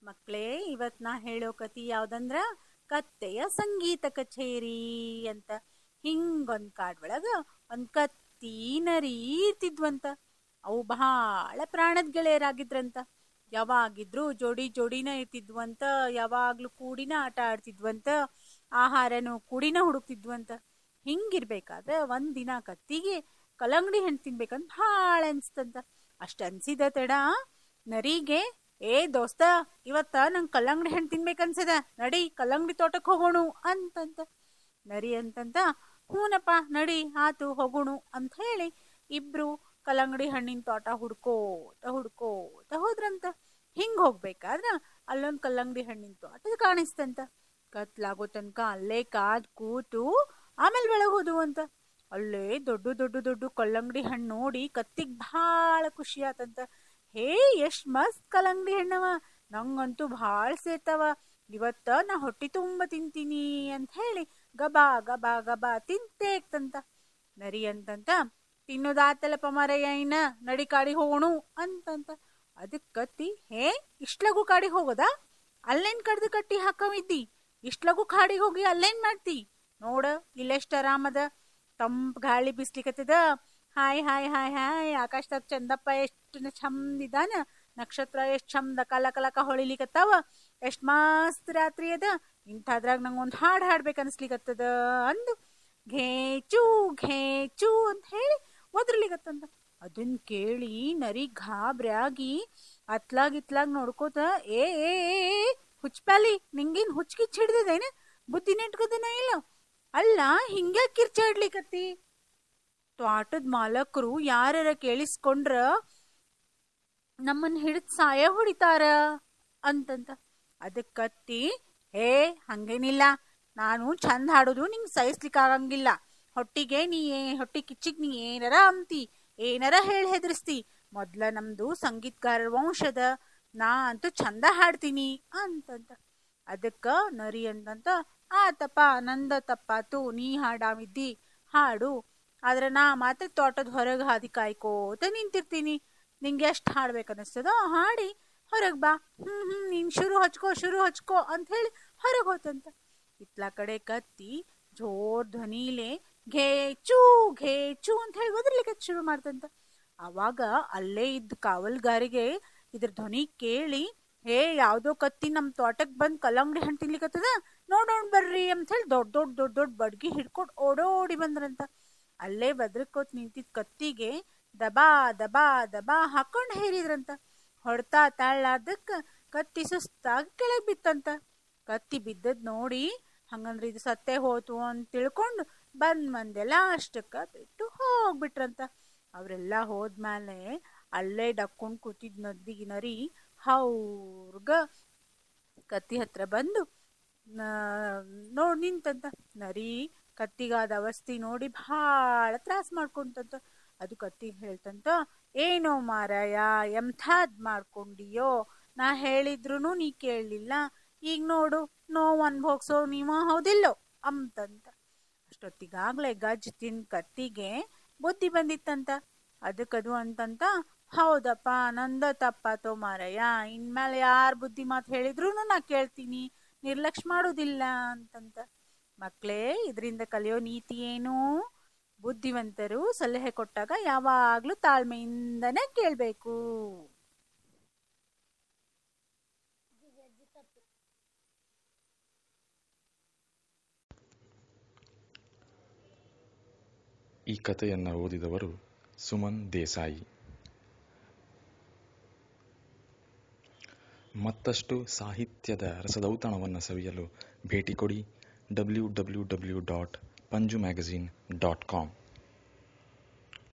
ಮಕ್ಕಳೇ, ಇವತ್ ನಾ ಹೇಳೋ ಕತಿ ಯಾವ್ದಂದ್ರ ಕತ್ತೆಯ ಸಂಗೀತ ಕಚೇರಿ ಅಂತ. ಹಿಂಗೊಂದ್ ಕಾಡ್ ಒಳಗ ಒಂದ್ ಕತ್ತಿ ನರಿ ಇರ್ತಿದ್ವಂತ. ಅವು ಬಹಳ ಪ್ರಾಣದ ಗೆಳೆಯರಾಗಿದ್ರಂತ. ಯಾವಾಗಿದ್ರು ಜೋಡಿ ಜೋಡಿನ ಇರ್ತಿದ್ವಂತ. ಯಾವಾಗ್ಲೂ ಕೂಡಿನ ಆಟ ಆಡ್ತಿದ್ವಂತ. ಆಹಾರನು ಕೂಡಿನ ಹುಡುಕ್ತಿದ್ವಂತ. ಹಿಂಗಿರ್ಬೇಕಾದ್ರೆ ಒಂದಿನ ಕತ್ತಿಗೆ ಕಲ್ಲಂಗಡಿ ಹಣ್ಣು ತಿನ್ಬೇಕಂತ ಭಾಳ ಅನ್ಸ್ತಂತ. ಅಷ್ಟ ಅನ್ಸಿದ ತಡ ನರಿಗೆ, ಏ ದೋಸ್ತ, ಇವತ್ತ ನಂಗೆ ಕಲ್ಲಂಗಡಿ ಹಣ್ಣು ತಿನ್ಬೇಕನ್ಸದ, ನಡಿ ಕಲ್ಲಂಗಡಿ ತೋಟಕ್ಕೆ ಹೋಗೋಣ ಅಂತಂತ. ನರಿ ಅಂತಂತ, ಹೂನಪ್ಪ ನಡಿ ಆತು ಹೋಗೋಣು ಅಂತ ಹೇಳಿ ಇಬ್ರು ಕಲ್ಲಂಗಡಿ ಹಣ್ಣಿನ ತೋಟ ಹುಡ್ಕೋತ ಹೋದ್ರಂತ. ಹಿಂಗ್ ಹೋಗ್ಬೇಕಾದ್ರ ಅಲ್ಲೊಂದ್ ಕಲ್ಲಂಗಡಿ ಹಣ್ಣಿನ ತೋಟ ಕಾಣಿಸ್ತಂತ. ಕತ್ಲಾಗೋ ತನಕ ಅಲ್ಲೇ ಕಾದ್ ಕೂತು ಆಮೇಲೆ ಬೆಳಗ್ ಹೋದುವಂತ. ಅಲ್ಲೇ ದೊಡ್ಡ ದೊಡ್ಡ ದೊಡ್ಡ ಕಲ್ಲಂಗಡಿ ಹಣ್ಣು ನೋಡಿ ಕತ್ತಿಗ್ ಭಾಳ ಖುಷಿ ಆತಂತ. ಹೇ, ಎಷ್ಟ್ ಮಸ್ತ್ ಕಲ್ಲಂಗಡಿ ಹಣ್ಣವ, ನಂಗಂತೂ ಭಾಳ ಸೇರ್ತಾವ, ಇವತ್ತ ನಾ ಹೊಟ್ಟಿ ತುಂಬ ತಿಂತೀನಿ ಅಂತ ಹೇಳಿ ಗಬಾ ಗಬಾ ಗಬಾ ತಿಂತೇಕ್ತಂತ. ನರಿ ಅಂತಂತ, ತಿನ್ನೋದಾತಲಪ್ಪ ಮಾರಯ್ಯ, ಇನ್ನ ನಡಿ ಕಾಡಿಗೆ ಹೋಗೋಣ ಅಂತಂತ. ಅದಕ್ ಕತ್ತಿ, ಹೇ ಇಷ್ಟ್ಲಗು ಕಾಡಿಗೆ ಹೋಗೋದಾ? ಅಲ್ಲೇನ್ ಕಡ್ದು ಕಟ್ಟಿ ಹಾಕವಿದ್ದಿ? ಇಷ್ಟ್ಲಗು ಕಾಡಿಗೆ ಹೋಗಿ ಅಲ್ಲೇನ್ ಮಾಡ್ತಿ? ನೋಡ ಇಲ್ಲೆಷ್ಟ ಆರಾಮದ, ತಂಪ್ ಗಾಳಿ ಬಿಸ್ಲಿಕತ್ತದ. ಹಾಯ್ ಹಾಯ್ ಹಾಯ್ ಹಾಯ್, ಆಕಾಶದಾಗ ಚಂದಪ್ಪ ಎಷ್ಟು ಚಂದಿದಾನ, ನಕ್ಷತ್ರ ಎಷ್ಟ್ ಚಂದ ಕಲ ಕಲಕ ಹೊಳಿಲಿಕತ್ತಾವ, ಎಷ್ಟ್ ಮಸ್ತ್ ರಾತ್ರಿ ಅದ, ಇಂಥದ್ರಾಗ ನಂಗೊಂದ್ ಹಾಡ್ ಹಾಡ್ಬೇಕು ಅನ್ಸ್ಲಿಕತ್ತದ ಅಂದು ಘೇಚು ಘೇಚು ಅಂತ ಹೇಳಿ ಒದ್ರಲಿಕತ್ತಂತ. ಅದನ್ ಕೇಳಿ ನರಿ ಗಾಬ್ರ್ಯಾಗಿ ಇತ್ಲಾಗ್ ನೋಡ್ಕೋತ, ಏ ಹುಚ್ಪ್ಯಾಲಿ, ನಿಂಗೇನ್ ಹುಚ್ಕಿಚ್ ಹಿಡ್ದದೇನ? ಬುದ್ಧಿ ನೆಟ್ಕದನ ಇಲ್ಲ? ಅಲ್ಲ, ಹಿಂಗ್ಯಾಕ್ ಕಿರ್ಚಾಡ್ಲಿಕತ್ತಿ? ತ್ವಾಟದ ಮಾಲಕರು ಯಾರ ಕೇಳಿಸ್ಕೊಂಡ್ರ ನಮ್ಮನ್ ಹಿಡಿದ್ ಸಾಯ ಹೊಡಿತಾರ ಅಂತಂತ. ಅದಕ್ ಕತ್ತಿ, ಹೇ ಹಂಗೇನಿಲ್ಲ, ನಾನು ಚಂದ ಹಾಡೋದು ನಿಂಗ್ ಸಹಿಸ್ಲಿಕ್ ಆಗಂಗಿಲ್ಲ. ಹೊಟ್ಟಿ ಕಿಚ್ಚಿಗ್ ನೀ ಏನಾರ ಅಂತಿ, ಏನಾರ ಹೇಳಿ ಹೆದರ್ಸ್ತಿ. ಮೊದ್ಲ ನಮ್ದು ಸಂಗೀತಗಾರರ ವಂಶದ, ನಾ ಅಂತೂ ಚಂದ ಹಾಡ್ತೀನಿ ಅಂತಂತ. ಅದಕ್ಕ ನರಿ ಅಂತಂತ, ಆತಪ್ಪ ನಂದ ತಪ್ಪಾತು, ನೀ ಹಾಡಾವಿದ್ದಿ ಹಾಡು, ಆದ್ರೆ ನಾ ಮಾತ್ರ ತೋಟದ ಹೊರಗೆ ಹಾದಿ ಕಾಯ್ಕೋತ ನಿಂತಿರ್ತೀನಿ. ನಿಂಗೆ ಎಷ್ಟ್ ಹಾಡ್ಬೇಕನ್ನಿಸ್ತದೋ ಹಾಡಿ ಹೊರಗ್ ಬಾ. ನೀನ್ ಶುರು ಹಚ್ಕೋ ಅಂತ ಹೇಳಿ ಹೊರಗೆ ಹೋತಂತ. ಇತ್ಲಾ ಕಡೆ ಕತ್ತಿ ಜೋರ್ ಧ್ವನಿಲೆ ಘೇಚು ಘೇಚು ಅಂತ ಹೇಳಿ ಒದರ್ಲಿಕ್ಕೆ ಶುರು ಮಾಡ್ತಂತ. ಅವಾಗ ಅಲ್ಲೇ ಇದ್ದ ಕಾವಲ್ಗಾರಿಗೆ ಇದ್ರ ಧ್ವನಿ ಕೇಳಿ, ಹೇ ಯಾವ್ದೋ ಕತ್ತಿ ನಮ್ ತೋಟಕ್ ಬಂದ್ ಕಲ್ಲಂಗಡಿ ಹಣ್ಣು ತಿನ್ಲಿಕ್ಕತ್ತದ, ನೋಡೋಣ ಬರ್ರಿ ಅಂತ ಹೇಳಿ ದೊಡ್ಡ ಬಡ್ಗಿ ಹಿಡ್ಕೊಂಡ್ ಓಡೋಡಿ ಬಂದ್ರಂತ. ಅಲ್ಲೇ ಬದ್ರಕೋತ್ ನಿಂತಿದ್ ಕತ್ತಿಗೆ ದಬಾ ದಬಾ ದಬಾ ಹಾಕೊಂಡ್ ಹೇರಿದ್ರಂತ. ಹೊಡ್ತಾ ತಾಳ್ಲಾರ್ದಕ್ಕ ಕತ್ತಿ ಸುಸ್ತಾಗಿ ಕೆಳಗ್ ಬಿತ್ತಂತ. ಕತ್ತಿ ಬಿದ್ದದ್ ನೋಡಿ, ಹಂಗಂದ್ರೆ ಇದು ಸತ್ತೇ ಹೋತು ಅಂತ ತಿಳ್ಕೊಂಡು ಬಂದ್ ಮಂದೆಲ್ಲ ಅಷ್ಟಕ್ಕ ಬಿಟ್ಟು ಹೋಗ್ಬಿಟ್ರಂತ. ಅವ್ರೆಲ್ಲಾ ಹೋದ್ಮೇಲೆ ಅಲ್ಲೇ ಡಕ್ಕೊಂಡ್ ಕೂತಿದ್ ನರಿ ಹೌರ್ಗ ಕತ್ತಿ ಹತ್ರ ಬಂದು ನಿಂತಂತ. ನರಿ ಕತ್ತಿಗಾದ ಅವಸ್ಥಿ ನೋಡಿ ಭಾಳ ತ್ರಾಸ ಮಾಡ್ಕೊಂತಂತ. ಅದು ಕತ್ತಿಗೆ ಹೇಳ್ತಂತ, ಏನೋ ಮಾರಾಯ, ಎಂಥಾದ್ ಮಾಡ್ಕೊಂಡಿಯೋ, ನಾ ಹೇಳಿದ್ರುನು ನೀ ಕೇಳಲಿಲ್ಲ, ಈಗ ನೋಡು ನೋವು ಅನ್ಭೋಗ್ಸೋ ನೀವ ಹೌದಿಲ್ಲೋ ಅಂತಂತ. ಅಷ್ಟೊತ್ತಿಗಾಗ್ಲೇ ಗಜ್ ತಿಂದ್ ಕತ್ತಿಗೆ ಬುದ್ಧಿ ಬಂದಿತ್ತಂತ. ಅದಕ್ಕದು ಅಂತಂತ, ಹೌದಪ್ಪ ನಂದ ತಪ್ಪಾತೋ ಮಾರಯ್ಯ, ಇನ್ಮೇಲೆ ಯಾರ್ ಬುದ್ಧಿ ಮಾತು ಹೇಳಿದ್ರುನು ನಾ ಕೇಳ್ತೀನಿ, ನಿರ್ಲಕ್ಷ್ಯ ಮಾಡೋದಿಲ್ಲ ಅಂತಂತ. ಮಕ್ಳೇ, ಇದರಿಂದ ಕಲಿಯೋ ನೀತಿ ಏನು? ಬುದ್ಧಿವಂತರು ಸಲಹೆ ಕೊಟ್ಟಾಗ ಯಾವಾಗ್ಲೂ ತಾಳ್ಮೆಯಿಂದನೇ ಕೇಳ್ಬೇಕು. ಈ ಕಥೆಯನ್ನು ಓದಿದವರು ಸುಮನ್ ದೇಸಾಯಿ. ಮತ್ತಷ್ಟು ಸಾಹಿತ್ಯದ ರಸದೌತಣವನ್ನು ಸವಿಯಲು ಭೇಟಿ ಕೊಡಿ www.panjumagazine.com.